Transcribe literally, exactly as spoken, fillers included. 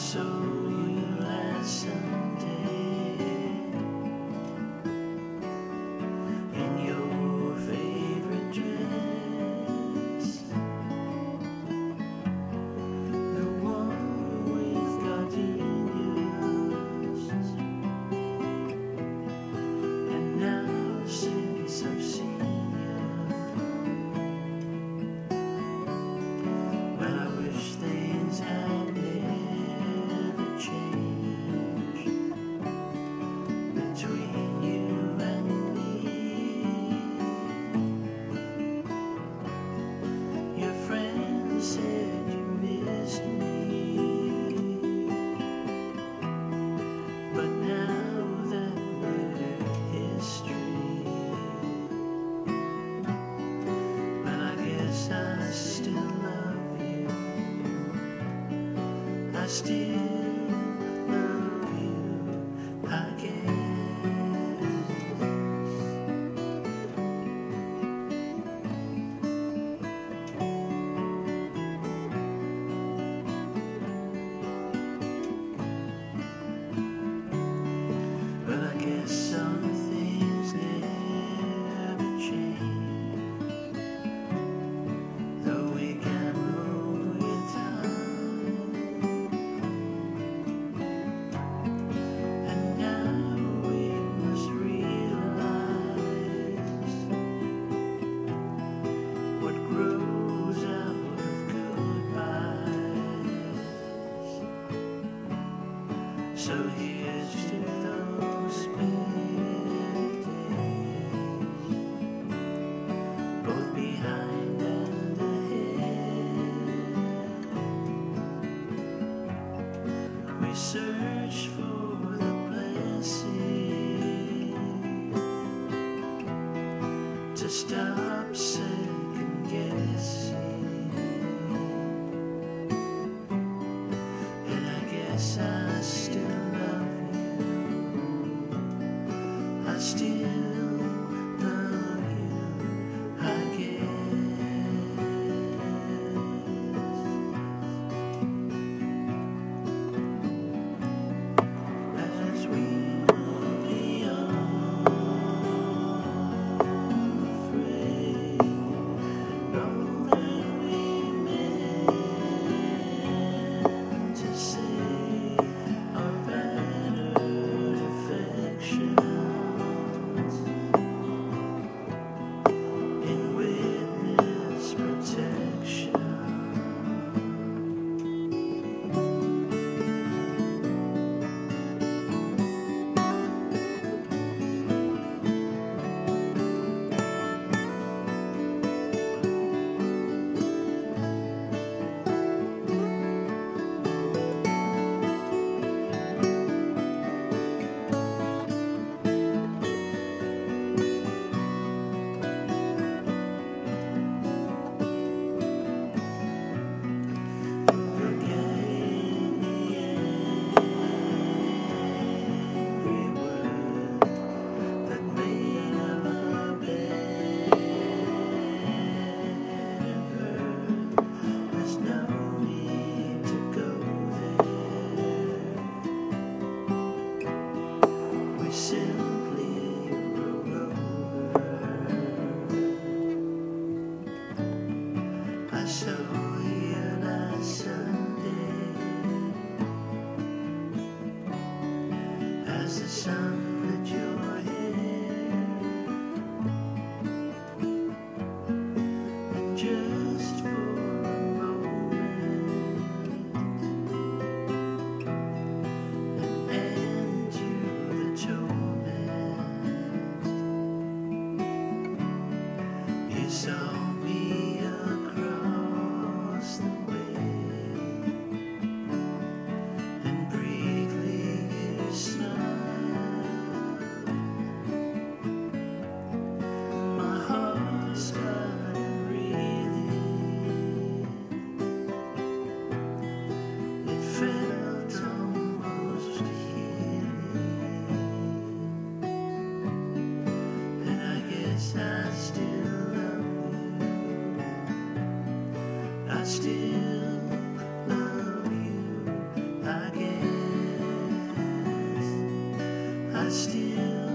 saw you last Sunday in your favorite dress, the one with gardenias. And now since I've seen you, well, I wish things had never changed between you and me. Your friends said you missed me, but now that we're history, well, I guess I still love you. I still love you, I guess. But I guess some things never change, though we can move with time. And now we must realize what grows out of goodbyes. So here's to those better days, both behind and ahead. We search for the blessing to stop second guessing, and I guess I still love you. I still love you, I guess. As we will be unafraid, all that we meant to say are battered affections in witness protection. Forgetting the angry word that made our love better. There's no need to go there. We simply roll over. I saw you last Sunday as the sun lit your hair, and just for a moment, an end to the torment. You saw me across the way, and briefly you smiled. My heart started reeling. It felt almost healing, and I guess I still love you. I still love you, I guess. I still